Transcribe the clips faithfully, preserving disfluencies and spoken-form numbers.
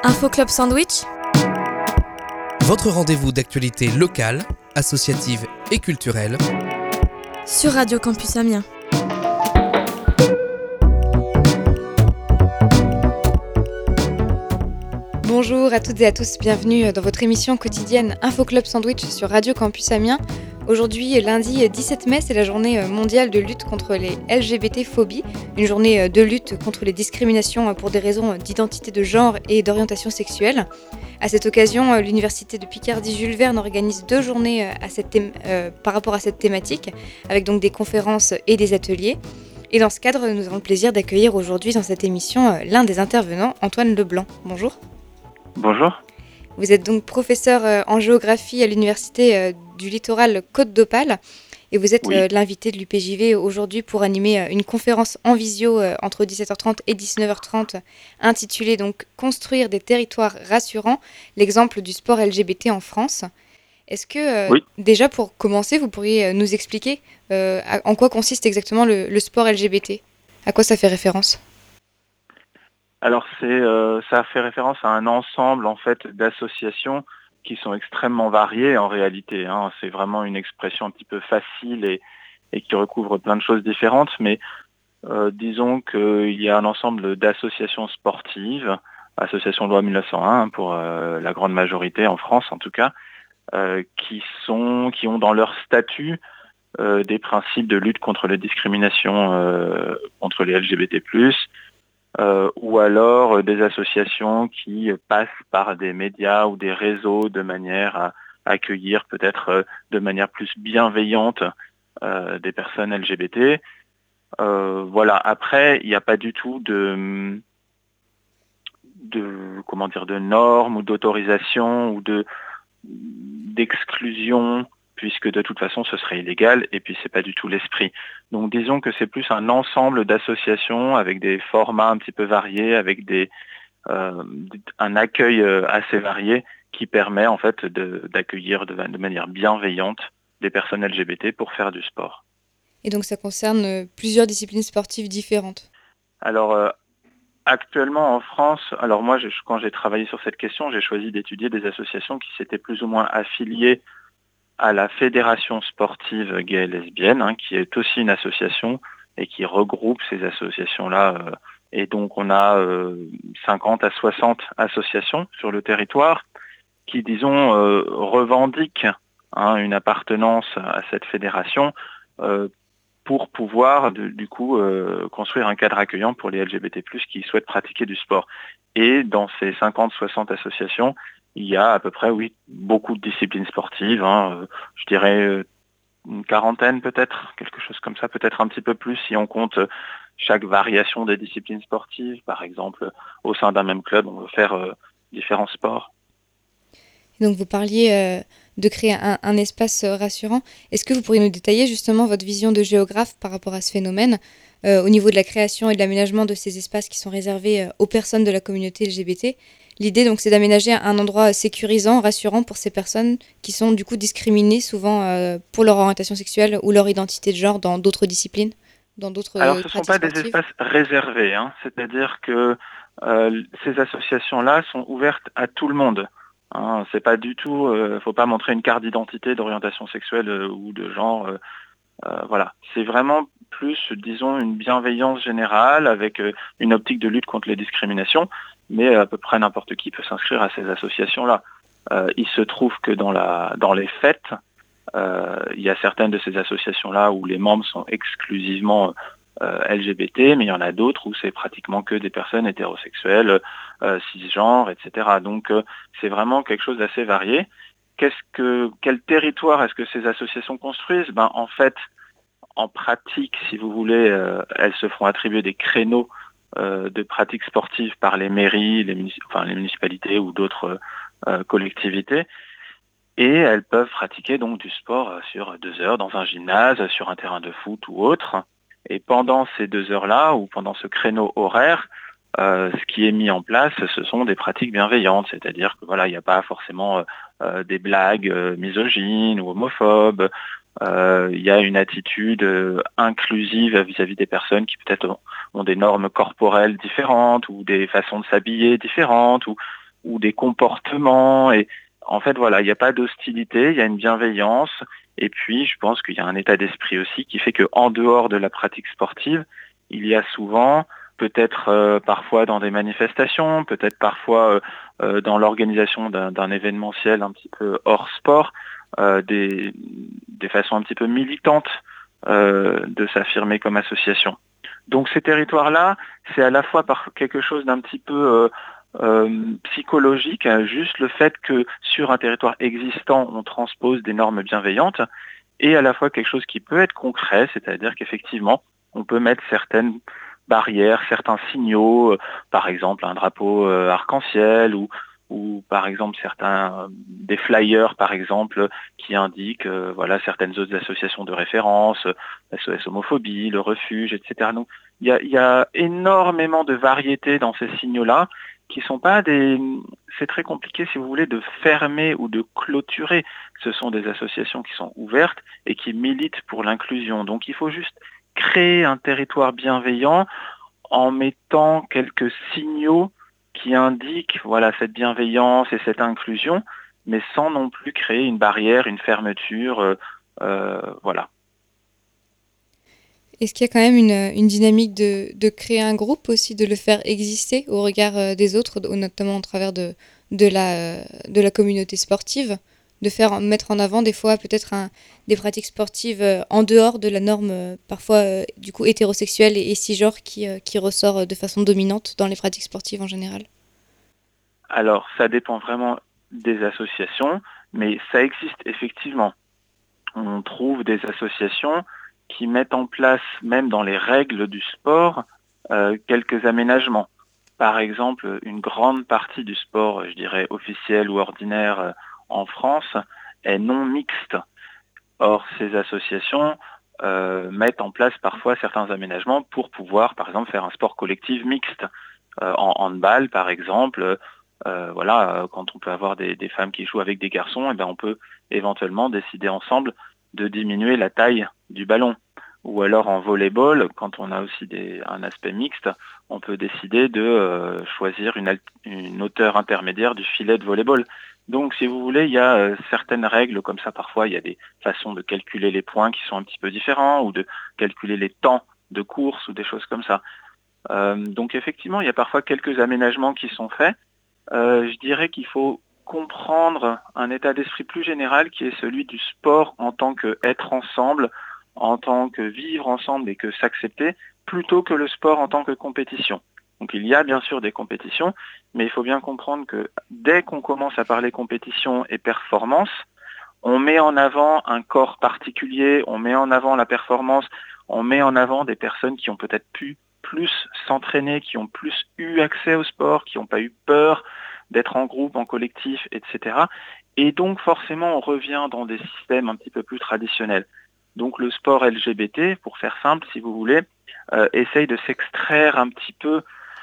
Info Club Sandwich, votre rendez-vous d'actualité locale, associative et culturelle sur Radio Campus Amiens. Bonjour à toutes et à tous, bienvenue dans votre émission quotidienne Info Club Sandwich sur Radio Campus Amiens. Aujourd'hui, lundi dix-sept mai, c'est la journée mondiale de lutte contre les L G B T-phobies, une journée de lutte contre les discriminations pour des raisons d'identité de genre et d'orientation sexuelle. À cette occasion, l'Université de Picardie-Jules Verne organise deux journées à cette thém- euh, par rapport à cette thématique, avec donc des conférences et des ateliers. Et dans ce cadre, nous avons le plaisir d'accueillir aujourd'hui dans cette émission l'un des intervenants, Antoine Leblanc. Bonjour. Bonjour. Vous êtes donc professeur en géographie à l'Université du Littoral Côte d'Opale et vous êtes oui. l'invité de l'U P J V aujourd'hui pour animer une conférence en visio entre dix-sept heures trente et dix-neuf heures trente intitulée donc « Construire des territoires rassurants, l'exemple du sport L G B T en France ». Est-ce que, oui. déjà pour commencer, vous pourriez nous expliquer euh, en quoi consiste exactement le, le sport L G B T ? À quoi ça fait référence ? Alors c'est, euh, ça fait référence à un ensemble en fait d'associations qui sont extrêmement variées en réalité. Hein. C'est vraiment une expression un petit peu facile et, et qui recouvre plein de choses différentes, mais euh, disons qu'il y a un ensemble d'associations sportives, association loi mille neuf cent un pour euh, la grande majorité en France en tout cas, euh, qui sont, qui ont dans leur statut euh, des principes de lutte contre les discriminations euh, contre les L G B T plus, Euh, ou alors euh, des associations qui euh, passent par des médias ou des réseaux de manière à accueillir peut-être euh, de manière plus bienveillante euh, des personnes L G B T. Euh, voilà. Après, il n'y a pas du tout de, de comment dire de normes ou d'autorisation ou de d'exclusion, puisque de toute façon ce serait illégal, et puis c'est pas du tout l'esprit. Donc disons que c'est plus un ensemble d'associations avec des formats un petit peu variés, avec des euh, un accueil assez varié qui permet en fait de, d'accueillir de, de manière bienveillante des personnes L G B T pour faire du sport. Et donc ça concerne plusieurs disciplines sportives différentes. Alors euh, actuellement en France, alors moi je, quand j'ai travaillé sur cette question, j'ai choisi d'étudier des associations qui s'étaient plus ou moins affiliées à la Fédération sportive gay et lesbienne, hein, qui est aussi une association et qui regroupe ces associations-là. Euh, et donc on a euh, cinquante à soixante associations sur le territoire qui, disons, euh, revendiquent hein, une appartenance à cette fédération euh, pour pouvoir, de, du coup, euh, construire un cadre accueillant pour les L G B T plus, qui souhaitent pratiquer du sport. Et dans ces cinquante à soixante associations, il y a à peu près, oui, beaucoup de disciplines sportives, hein, je dirais une quarantaine peut-être, quelque chose comme ça, peut-être un petit peu plus si on compte chaque variation des disciplines sportives. Par exemple, au sein d'un même club, on veut faire euh, différents sports. Donc vous parliez euh, de créer un, un espace rassurant. Est-ce que vous pourriez nous détailler justement votre vision de géographe par rapport à ce phénomène euh, au niveau de la création et de l'aménagement de ces espaces qui sont réservés euh, aux personnes de la communauté L G B T ? L'idée, donc, c'est d'aménager un endroit sécurisant, rassurant pour ces personnes qui sont du coup discriminées souvent euh, pour leur orientation sexuelle ou leur identité de genre dans d'autres disciplines, dans d'autres Alors, ce ne sont pas sportives. des espaces réservés, hein, c'est-à-dire que euh, ces associations-là sont ouvertes à tout le monde. Hein, c'est pas du tout, euh, faut pas montrer une carte d'identité d'orientation sexuelle euh, ou de genre. Euh, euh, voilà, c'est vraiment plus, disons, une bienveillance générale avec euh, une optique de lutte contre les discriminations. Mais à peu près n'importe qui peut s'inscrire à ces associations-là. Euh, il se trouve que dans, la, dans les faits, euh, il y a certaines de ces associations-là où les membres sont exclusivement euh, L G B T, mais il y en a d'autres où c'est pratiquement que des personnes hétérosexuelles, euh, cisgenres, et cetera. Donc euh, c'est vraiment quelque chose d'assez varié. Qu'est-ce que, quel territoire est-ce que ces associations construisent ? Ben, en fait, en pratique, si vous voulez, euh, elles se feront attribuer des créneaux Euh, de pratiques sportives par les mairies, les, munici- enfin, les municipalités ou d'autres euh, collectivités. Et elles peuvent pratiquer donc du sport sur deux heures dans un gymnase, sur un terrain de foot ou autre. Et pendant ces deux heures-là, ou pendant ce créneau horaire, euh, ce qui est mis en place, ce sont des pratiques bienveillantes. C'est-à-dire que voilà, il n'y a pas forcément euh, des blagues euh, misogynes ou homophobes. Euh, il y a une attitude euh, inclusive vis-à-vis des personnes qui peut-être ont, ont des normes corporelles différentes ou des façons de s'habiller différentes. Ou ou des comportements. Et en fait, voilà, il n'y a pas d'hostilité, il y a une bienveillance. Et puis, je pense qu'il y a un état d'esprit aussi qui fait qu'en dehors de la pratique sportive, il y a souvent, peut-être euh, parfois dans des manifestations, peut-être parfois euh, euh, dans l'organisation d'un, d'un événementiel un petit peu hors sport, euh, des, des façons un petit peu militantes euh, de s'affirmer comme association. Donc ces territoires-là, c'est à la fois par quelque chose d'un petit peu euh, euh, psychologique, hein, juste le fait que sur un territoire existant, on transpose des normes bienveillantes, et à la fois quelque chose qui peut être concret, c'est-à-dire qu'effectivement, on peut mettre certaines barrières, certains signaux, euh, par exemple un drapeau euh, arc-en-ciel ou, ou par exemple certains euh, des flyers par exemple qui indiquent euh, voilà certaines autres associations de référence, euh, S O S homophobie, le refuge, et cetera. Donc il y a, il y a énormément de variétés dans ces signaux-là qui sont pas des... C'est très compliqué, si vous voulez, de fermer ou de clôturer. Ce sont des associations qui sont ouvertes et qui militent pour l'inclusion. Donc il faut juste créer un territoire bienveillant en mettant quelques signaux qui indiquent voilà, cette bienveillance et cette inclusion, mais sans non plus créer une barrière, une fermeture. Euh, euh, voilà. Est-ce qu'il y a quand même une, une dynamique de, de créer un groupe aussi, de le faire exister au regard euh, des autres, notamment au travers de, de, la, de la communauté sportive, de faire mettre en avant des fois peut-être un, des pratiques sportives euh, en dehors de la norme euh, parfois euh, du coup hétérosexuelle et, et cisgenre qui, euh, qui ressort de façon dominante dans les pratiques sportives en général? Alors, ça dépend vraiment des associations, mais ça existe effectivement. On trouve des associations qui mettent en place, même dans les règles du sport, euh, quelques aménagements. Par exemple, une grande partie du sport, je dirais officiel ou ordinaire euh, en France, est non mixte. Or, ces associations euh, mettent en place parfois certains aménagements pour pouvoir, par exemple, faire un sport collectif mixte. Euh, en handball, par exemple, euh, voilà, euh, quand on peut avoir des, des femmes qui jouent avec des garçons, eh ben, on peut éventuellement décider ensemble de diminuer la taille du ballon. Ou alors en volley-ball, quand on a aussi des, un aspect mixte, on peut décider de euh, choisir une, une hauteur intermédiaire du filet de volley-ball. Donc, si vous voulez, il y a euh, certaines règles comme ça. Parfois, il y a des façons de calculer les points qui sont un petit peu différents ou de calculer les temps de course ou des choses comme ça. Euh, donc, effectivement, il y a parfois quelques aménagements qui sont faits. Euh, je dirais qu'il faut comprendre un état d'esprit plus général qui est celui du sport en tant qu'être ensemble, en tant que vivre ensemble et que s'accepter, plutôt que le sport en tant que compétition. Donc il y a bien sûr des compétitions, mais il faut bien comprendre que dès qu'on commence à parler compétition et performance, on met en avant un corps particulier, on met en avant la performance, on met en avant des personnes qui ont peut-être pu plus s'entraîner, qui ont plus eu accès au sport, qui n'ont pas eu peur d'être en groupe, en collectif, et cetera. Et donc forcément, on revient dans des systèmes un petit peu plus traditionnels. Donc le sport L G B T, pour faire simple, si vous voulez, euh, essaye de s'extraire un petit peu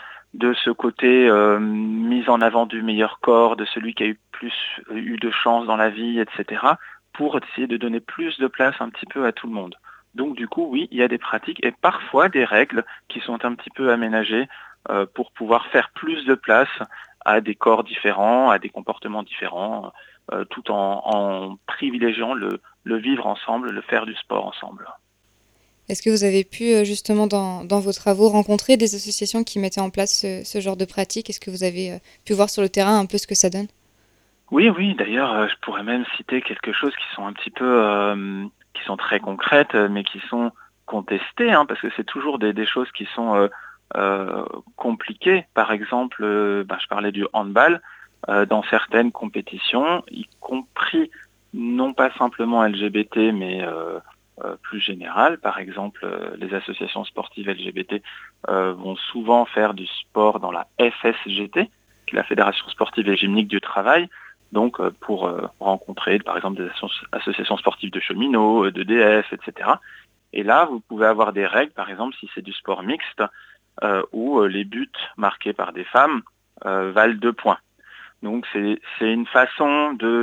de ce côté euh, mise en avant du meilleur corps, de celui qui a eu plus eu de chance dans la vie, et cetera, pour essayer de donner plus de place un petit peu à tout le monde. Donc du coup, oui, il y a des pratiques et parfois des règles qui sont un petit peu aménagées euh, pour pouvoir faire plus de place à des corps différents, à des comportements différents, euh, tout en, en privilégiant le, le vivre ensemble, le faire du sport ensemble. Est-ce que vous avez pu, justement, dans, dans vos travaux, rencontrer des associations qui mettaient en place ce, ce genre de pratiques? Est-ce que vous avez euh, pu voir sur le terrain un peu ce que ça donne? Oui, oui, d'ailleurs, euh, je pourrais même citer quelque chose qui sont un petit peu... Euh, qui sont très concrètes, mais qui sont contestées, hein, parce que c'est toujours des, des choses qui sont euh, euh, compliquées. Par exemple, euh, ben, je parlais du handball, euh, dans certaines compétitions, y compris non pas simplement L G B T, mais euh, euh, plus général. Par exemple, euh, les associations sportives L G B T euh, vont souvent faire du sport dans la F S G T, qui est la Fédération sportive et gymnique du travail, donc euh, pour euh, rencontrer par exemple des associations sportives de cheminots, d'E D F, et cetera. Et là, vous pouvez avoir des règles, par exemple, si c'est du sport mixte, euh, où euh, les buts marqués par des femmes euh, valent deux points. Donc c'est, c'est une façon de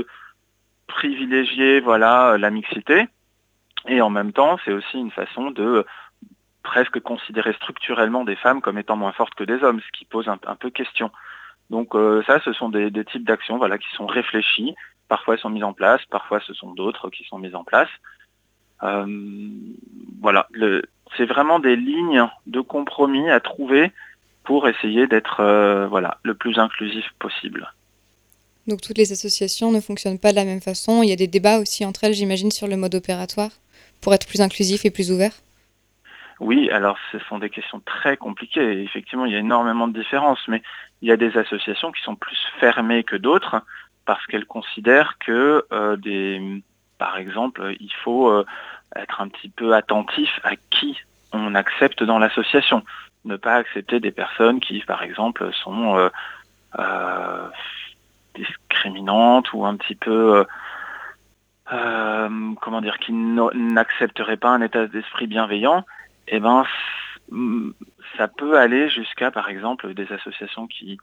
privilégier voilà, la mixité, et en même temps, c'est aussi une façon de euh, presque considérer structurellement des femmes comme étant moins fortes que des hommes, ce qui pose un, un peu question. Donc euh, ça, ce sont des, des types d'actions voilà, qui sont réfléchies. Parfois, elles sont mises en place. Parfois, ce sont d'autres qui sont mises en place. Euh, voilà, le, c'est vraiment des lignes de compromis à trouver pour essayer d'être euh, voilà, le plus inclusif possible. Donc toutes les associations ne fonctionnent pas de la même façon. Il y a des débats aussi entre elles, j'imagine, sur le mode opératoire pour être plus inclusif et plus ouvert. Oui, alors ce sont des questions très compliquées. Et effectivement, il y a énormément de différences, mais il y a des associations qui sont plus fermées que d'autres parce qu'elles considèrent que, euh, des, par exemple, il faut euh, être un petit peu attentif à qui on accepte dans l'association. Ne pas accepter des personnes qui, par exemple, sont euh, euh, discriminantes ou un petit peu... Euh, euh, comment dire, qui n'accepteraient pas un état d'esprit bienveillant. Eh ben, ça peut aller jusqu'à, par exemple, des associations qui,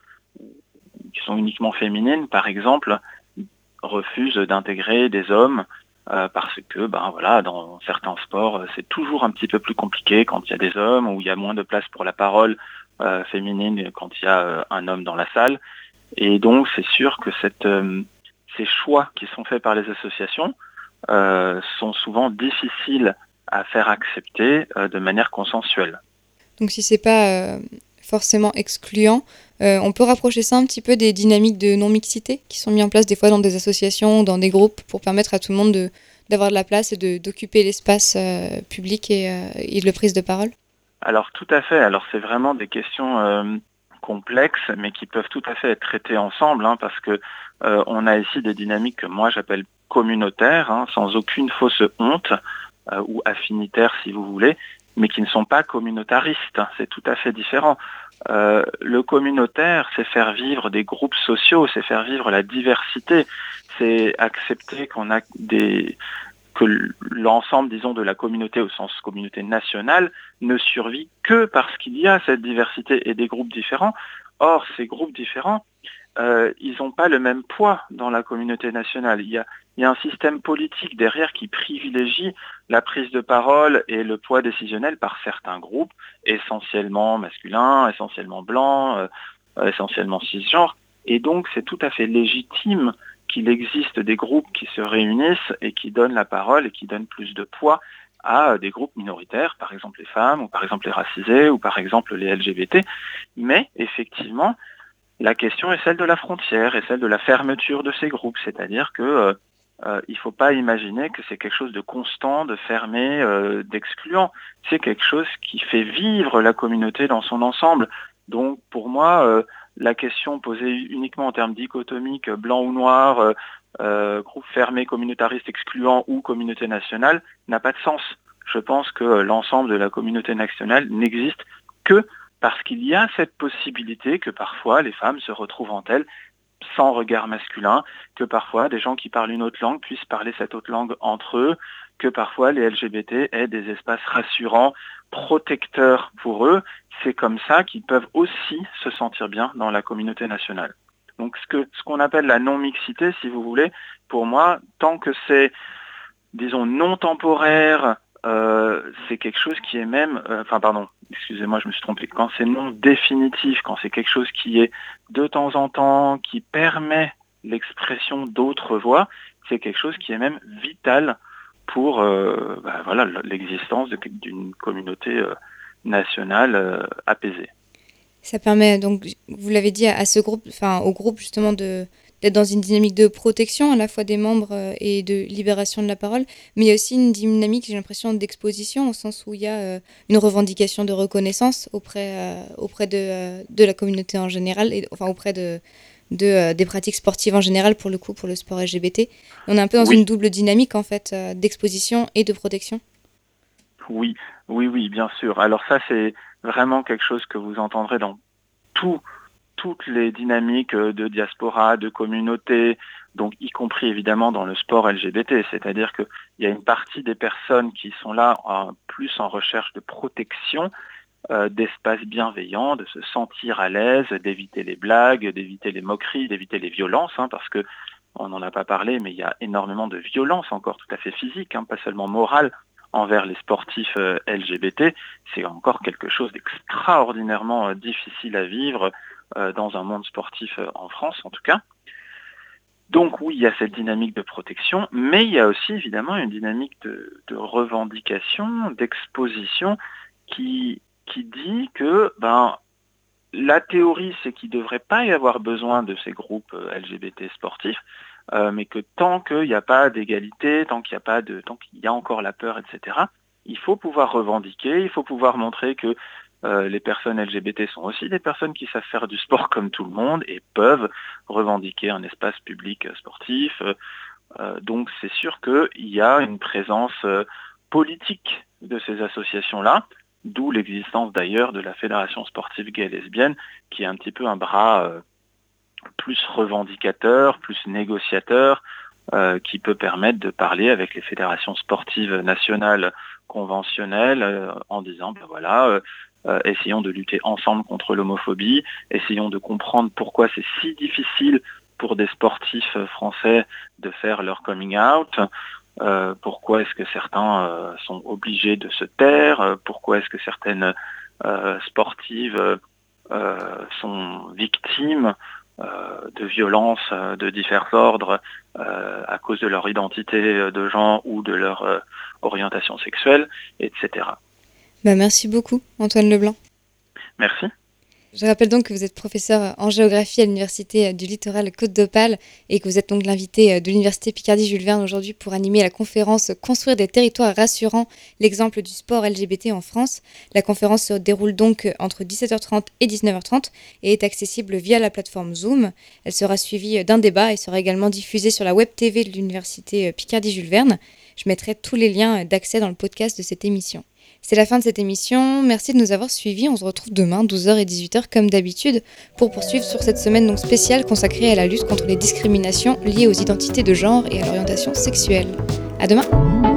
qui sont uniquement féminines, par exemple, refusent d'intégrer des hommes euh, parce que, ben voilà, dans certains sports, c'est toujours un petit peu plus compliqué quand il y a des hommes ou il y a moins de place pour la parole euh, féminine quand il y a euh, un homme dans la salle. Et donc, c'est sûr que cette, euh, ces choix qui sont faits par les associations euh, sont souvent difficiles à faire accepter euh, de manière consensuelle. Donc si c'est pas euh, forcément excluant, euh, on peut rapprocher ça un petit peu des dynamiques de non-mixité qui sont mises en place des fois dans des associations, dans des groupes, pour permettre à tout le monde de, d'avoir de la place et de, d'occuper l'espace euh, public et, euh, et de prise de parole. Alors tout à fait, alors c'est vraiment des questions euh, complexes, mais qui peuvent tout à fait être traitées ensemble, hein, parce que euh, on a ici des dynamiques que moi j'appelle communautaires, hein, sans aucune fausse honte, euh, ou affinitaires si vous voulez, mais qui ne sont pas communautaristes, hein, c'est tout à fait différent. Euh, le communautaire, c'est faire vivre des groupes sociaux, c'est faire vivre la diversité, c'est accepter qu'on a des... que l'ensemble, disons, de la communauté au sens communauté nationale ne survit que parce qu'il y a cette diversité et des groupes différents. Or, ces groupes différents, euh, ils n'ont pas le même poids dans la communauté nationale. Il y a, il y a un système politique derrière qui privilégie la prise de parole et le poids décisionnel par certains groupes, essentiellement masculins, essentiellement blancs, euh, essentiellement cisgenres. Et donc, c'est tout à fait légitime qu'il existe des groupes qui se réunissent et qui donnent la parole et qui donnent plus de poids à des groupes minoritaires, par exemple les femmes, ou par exemple les racisés, ou par exemple les L G B T. Mais effectivement, la question est celle de la frontière et celle de la fermeture de ces groupes. C'est-à-dire que euh, euh, il ne faut pas imaginer que c'est quelque chose de constant, de fermé, euh, d'excluant. C'est quelque chose qui fait vivre la communauté dans son ensemble. Donc pour moi, euh, la question posée uniquement en termes dichotomiques, blanc ou noir, euh, euh, groupe fermé, communautariste, excluant ou communauté nationale, n'a pas de sens. Je pense que l'ensemble de la communauté nationale n'existe que parce qu'il y a cette possibilité que parfois les femmes se retrouvent entre elles sans regard masculin, que parfois des gens qui parlent une autre langue puissent parler cette autre langue entre eux, que parfois les L G B T aient des espaces rassurants, protecteurs pour eux. C'est comme ça qu'ils peuvent aussi se sentir bien dans la communauté nationale. Donc ce que ce qu'on appelle la non-mixité, si vous voulez, pour moi, tant que c'est, disons, non temporaire, euh, c'est quelque chose qui est même, euh, enfin pardon, excusez-moi, je me suis trompé, quand c'est non définitif, quand c'est quelque chose qui est de temps en temps, qui permet l'expression d'autres voix, c'est quelque chose qui est même vital pour euh, bah, voilà, l'existence de, d'une communauté euh, nationale euh, apaisée. Ça permet donc, vous l'avez dit, à, à ce groupe, enfin au groupe justement de d'être dans une dynamique de protection à la fois des membres euh, et de libération de la parole, mais il y a aussi une dynamique, j'ai l'impression, d'exposition au sens où il y a euh, une revendication de reconnaissance auprès euh, auprès de euh, de la communauté en général, et enfin auprès de de euh, des pratiques sportives en général pour le coup pour le sport L G B T. On est un peu dans oui. une double dynamique en fait euh, d'exposition et de protection. Oui, oui, oui, bien sûr. Alors ça, c'est vraiment quelque chose que vous entendrez dans tout, toutes les dynamiques de diaspora, de communauté, donc y compris évidemment dans le sport L G B T. C'est-à-dire qu'il y a une partie des personnes qui sont là en, plus en recherche de protection, euh, d'espaces bienveillants, de se sentir à l'aise, d'éviter les blagues, d'éviter les moqueries, d'éviter les violences, hein, parce que on n'en a pas parlé, mais il y a énormément de violences encore tout à fait physiques, hein, pas seulement morales, envers les sportifs euh, L G B T. C'est encore quelque chose d'extraordinairement euh, difficile à vivre euh, dans un monde sportif euh, en France en tout cas. Donc oui, il y a cette dynamique de protection, mais il y a aussi évidemment une dynamique de, de revendication, d'exposition qui, qui dit que ben, la théorie, c'est qu'il ne devrait pas y avoir besoin de ces groupes L G B T sportifs, euh, mais que tant qu'il n'y a pas d'égalité, tant qu'il n'y a pas de, tant qu'il y a encore la peur, et cetera, il faut pouvoir revendiquer, il faut pouvoir montrer que euh, les personnes L G B T sont aussi des personnes qui savent faire du sport comme tout le monde et peuvent revendiquer un espace public sportif. Euh, donc c'est sûr qu'il y a une présence euh, politique de ces associations-là, d'où l'existence d'ailleurs de la Fédération sportive gay et lesbienne, qui est un petit peu un bras euh, plus revendicateur, plus négociateur, euh, qui peut permettre de parler avec les fédérations sportives nationales conventionnelles euh, en disant, ben voilà, euh, euh, essayons de lutter ensemble contre l'homophobie, essayons de comprendre pourquoi c'est si difficile pour des sportifs français de faire leur coming out. Euh, pourquoi est-ce que certains euh, sont obligés de se taire, euh, pourquoi est-ce que certaines euh, sportives euh, sont victimes euh, de violences euh, de divers ordres euh, à cause de leur identité de genre ou de leur euh, orientation sexuelle, et cetera. Bah, merci beaucoup, Antoine Leblanc. Merci. Je rappelle donc que vous êtes professeur en géographie à l'Université du Littoral Côte d'Opale et que vous êtes donc l'invité de l'Université Picardie-Jules Verne aujourd'hui pour animer la conférence « Construire des territoires rassurants, l'exemple du sport L G B T en France ». La conférence se déroule donc entre dix-sept heures trente et dix-neuf heures trente et est accessible via la plateforme Zoom. Elle sera suivie d'un débat et sera également diffusée sur la web T V de l'Université Picardie-Jules Verne. Je mettrai tous les liens d'accès dans le podcast de cette émission. C'est la fin de cette émission. Merci de nous avoir suivis. On se retrouve demain, douze heures et dix-huit heures, comme d'habitude, pour poursuivre sur cette semaine donc spéciale consacrée à la lutte contre les discriminations liées aux identités de genre et à l'orientation sexuelle. À demain!